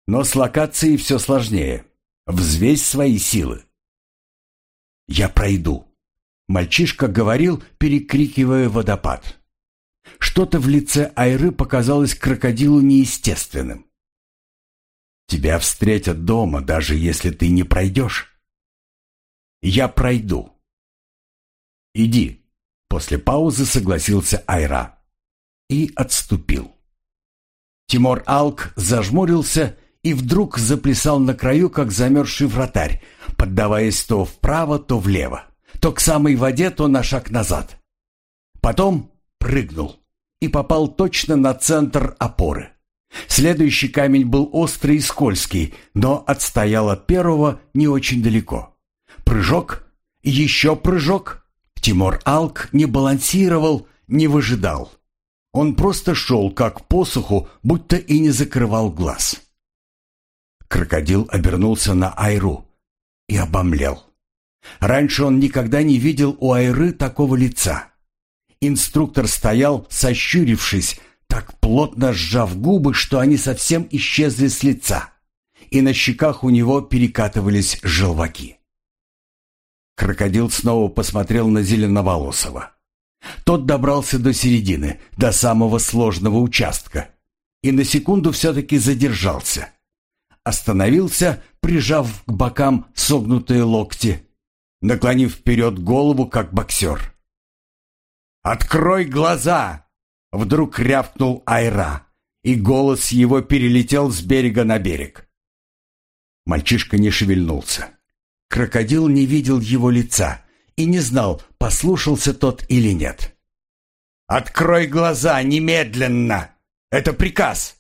Но с локацией все сложнее. Взвесь свои силы. «Я пройду», — мальчишка говорил, перекрикивая водопад. Что-то в лице Айры показалось крокодилу неестественным. «Тебя встретят дома, даже если ты не пройдешь». «Я пройду». «Иди», — после паузы согласился Айра. И отступил. Тимур Алк зажмурился и вдруг заплясал на краю, как замерзший вратарь, поддаваясь то вправо, то влево, то к самой воде, то на шаг назад. Потом прыгнул и попал точно на центр опоры. Следующий камень был острый и скользкий, но отстоял от первого не очень далеко. Прыжок, еще прыжок. Тимур Алк не балансировал, не выжидал. Он просто шел, как по суху, будто и не закрывал глаз. Крокодил обернулся на Айру и обомлел. Раньше он никогда не видел у Айры такого лица. Инструктор стоял, сощурившись, так плотно сжав губы, что они совсем исчезли с лица, и на щеках у него перекатывались желваки. Крокодил снова посмотрел на Зеленоволосого. Тот добрался до середины, до самого сложного участка, и на секунду все-таки задержался. Остановился, прижав к бокам согнутые локти, наклонив вперед голову, как боксер. «Открой глаза!» — вдруг рявкнул Айра, и голос его перелетел с берега на берег. Мальчишка не шевельнулся. Крокодил не видел его лица и не знал, послушался тот или нет. «Открой глаза немедленно! Это приказ!»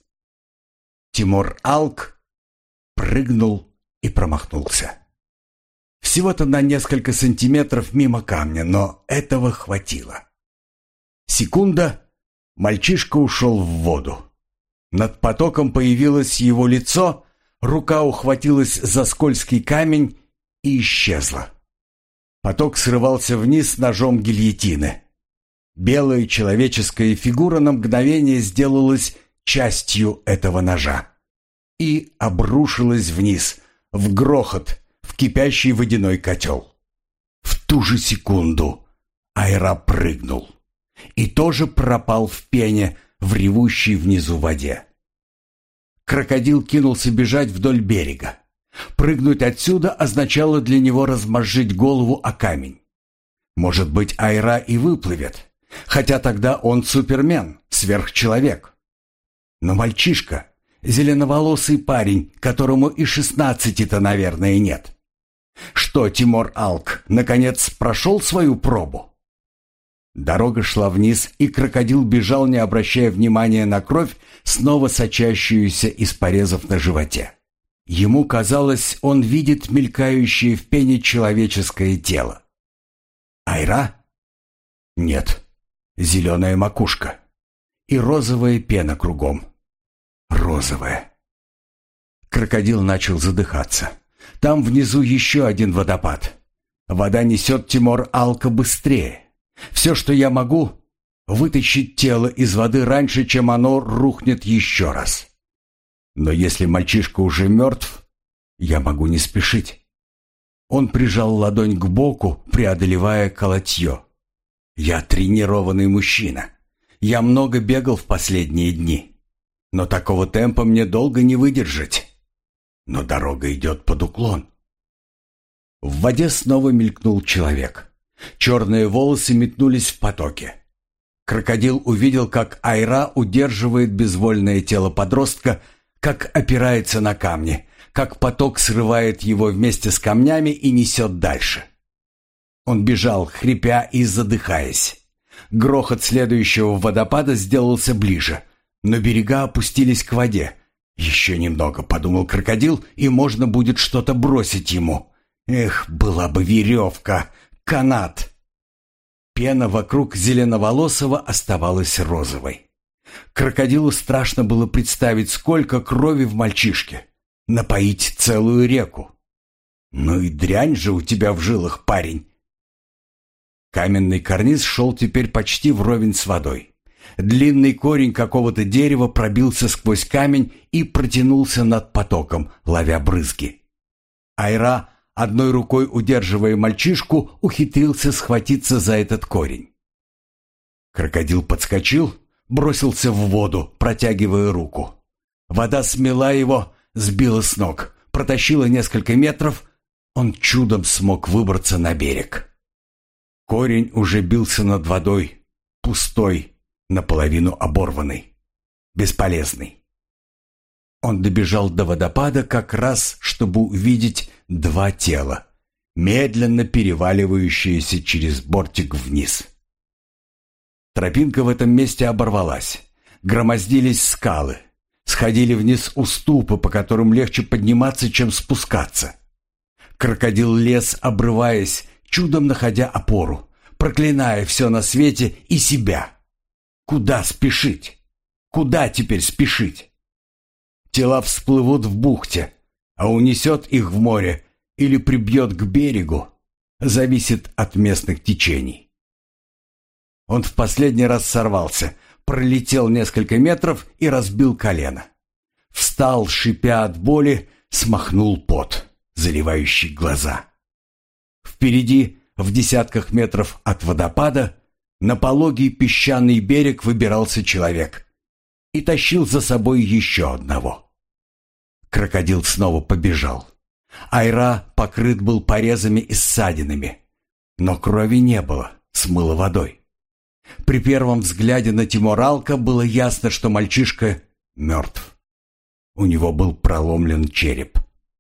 Тимур Алк прыгнул и промахнулся. Всего-то на несколько сантиметров мимо камня, но этого хватило. Секунда, мальчишка ушел в воду. Над потоком появилось его лицо, рука ухватилась за скользкий камень и исчезла. Поток срывался вниз ножом гильотины. Белая человеческая фигура на мгновение сделалась частью этого ножа и обрушилась вниз, в грохот, в кипящий водяной котел. В ту же секунду Айра прыгнул и тоже пропал в пене, в ревущей внизу воде. Крокодил кинулся бежать вдоль берега. Прыгнуть отсюда означало для него размозжить голову о камень. Может быть, Айра и выплывет, хотя тогда он супермен, сверхчеловек. Но мальчишка, зеленоволосый парень, которому и 16-то, наверное, нет. Что, Тимур Алк, наконец, прошел свою пробу? Дорога шла вниз, и крокодил бежал, не обращая внимания на кровь, снова сочащуюся из порезов на животе. Ему казалось, он видит мелькающее в пене человеческое тело. Айра? Нет. Зеленая макушка. И розовая пена кругом. Розовая. Крокодил начал задыхаться. Там внизу еще один водопад. Вода несет Тимур Алка быстрее. Все, что я могу, вытащить тело из воды раньше, чем оно рухнет еще раз. Но если мальчишка уже мертв, я могу не спешить. Он прижал ладонь к боку, преодолевая колотье. Я тренированный мужчина. Я много бегал в последние дни. Но такого темпа мне долго не выдержать. Но дорога идет под уклон. В воде снова мелькнул человек. Черные волосы метнулись в потоке. Крокодил увидел, как Айра удерживает безвольное тело подростка, как опирается на камни, как поток срывает его вместе с камнями и несет дальше. Он бежал, хрипя и задыхаясь. Грохот следующего водопада сделался ближе, но берега опустились к воде. «Еще немного», — подумал крокодил, — «и можно будет что-то бросить ему. Эх, была бы веревка, канат». Пена вокруг зеленоволосого оставалась розовой. Крокодилу страшно было представить, сколько крови в мальчишке. Напоить целую реку. Ну и дрянь же у тебя в жилах, парень. Каменный карниз шел теперь почти вровень с водой. Длинный корень какого-то дерева пробился сквозь камень и протянулся над потоком, ловя брызги. Айра, одной рукой удерживая мальчишку, ухитрился схватиться за этот корень. Крокодил подскочил, бросился в воду, протягивая руку. Вода смела его, сбила с ног, протащила несколько метров. Он чудом смог выбраться на берег. Корень уже бился над водой, пустой, наполовину оборванный, бесполезный. Он добежал до водопада как раз, чтобы увидеть два тела, медленно переваливающиеся через бортик вниз. Тропинка в этом месте оборвалась. Громоздились скалы. Сходили вниз уступы, по которым легче подниматься, чем спускаться. Крокодил лез, обрываясь, чудом находя опору, проклиная все на свете и себя. Куда спешить? Куда теперь спешить? Тела всплывут в бухте, а унесет их в море или прибьет к берегу, зависит от местных течений. Он в последний раз сорвался, пролетел несколько метров и разбил колено. Встал, шипя от боли, смахнул пот, заливающий глаза. Впереди, в десятках метров от водопада, на пологий песчаный берег выбирался человек и тащил за собой еще одного. Крокодил снова побежал. Айра покрыт был порезами и ссадинами, но крови не было, смыло водой. При первом взгляде на Тимура Алка было ясно, что мальчишка мертв. У него был проломлен череп.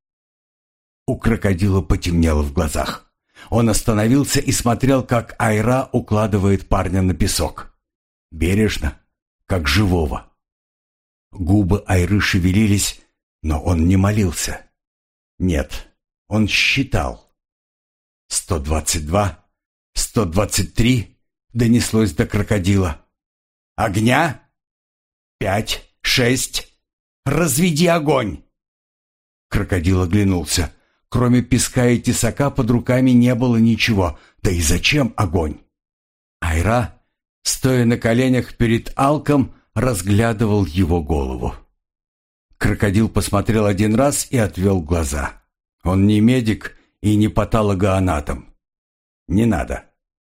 У крокодила потемнело в глазах. Он остановился и смотрел, как Айра укладывает парня на песок. Бережно, как живого. Губы Айры шевелились, но он не молился. Нет, он считал. 122, 123... донеслось до крокодила. «Огня? 5, 6. Разведи огонь!» Крокодил оглянулся. Кроме песка и тесака под руками не было ничего. Да и зачем огонь? Айра, стоя на коленях перед Алком, разглядывал его голову. Крокодил посмотрел один раз и отвел глаза. Он не медик и не патологоанатом. Не надо.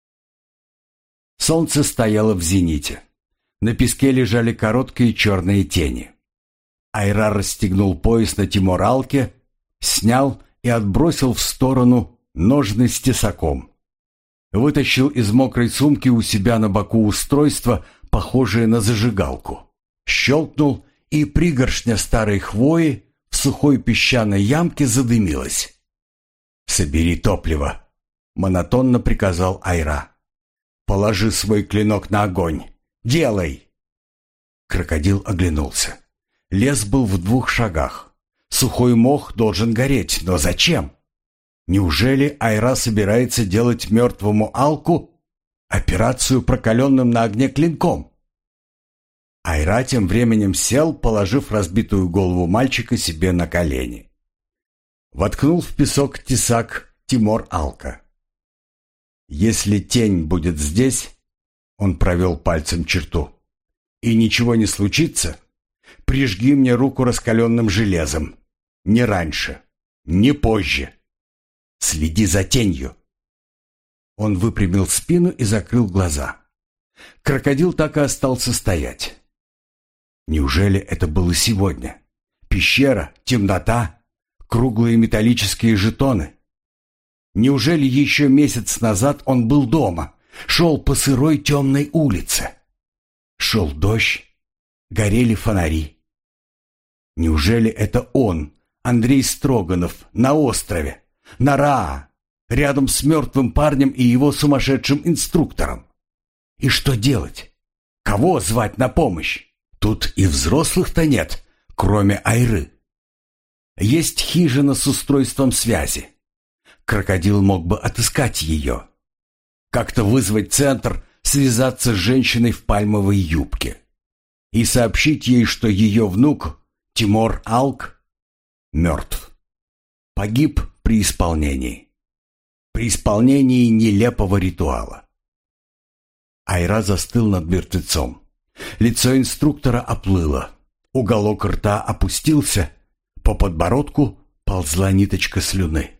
Солнце стояло в зените. На песке лежали короткие черные тени. Айра расстегнул пояс на Тимура Алке, снял и отбросил в сторону ножны с тесаком. Вытащил из мокрой сумки у себя на боку устройство, похожее на зажигалку. Щелкнул, и пригоршня старой хвои в сухой песчаной ямке задымилась. «Собери топливо», — монотонно приказал Айра. «Положи свой клинок на огонь. Делай!» Крокодил оглянулся. Лес был в 2 шагах. Сухой мох должен гореть, но зачем? Неужели Айра собирается делать мертвому Алку операцию прокаленным на огне клинком? Айра тем временем сел, положив разбитую голову мальчика себе на колени. Воткнул в песок тесак Тимур Алка. «Если тень будет здесь», — он провел пальцем черту, — «и ничего не случится, прижги мне руку раскаленным железом. Не раньше, не позже. Следи за тенью». Он выпрямил спину и закрыл глаза. Крокодил так и остался стоять. Неужели это было сегодня? Пещера, темнота, круглые металлические жетоны. Неужели еще месяц назад он был дома, шел по сырой темной улице? Шел дождь, горели фонари. Неужели это он, Андрей Строганов, на острове, на Раа, рядом с мертвым парнем и его сумасшедшим инструктором? И что делать? Кого звать на помощь? Тут и взрослых-то нет, кроме Айры. Есть хижина с устройством связи. Крокодил мог бы отыскать ее. Как-то вызвать центр, связаться с женщиной в пальмовой юбке и сообщить ей, что ее внук, Тимур Алк, мертв. Погиб при исполнении. При исполнении нелепого ритуала. Айра застыл над мертвецом. Лицо инструктора оплыло. Уголок рта опустился, по подбородку ползла ниточка слюны.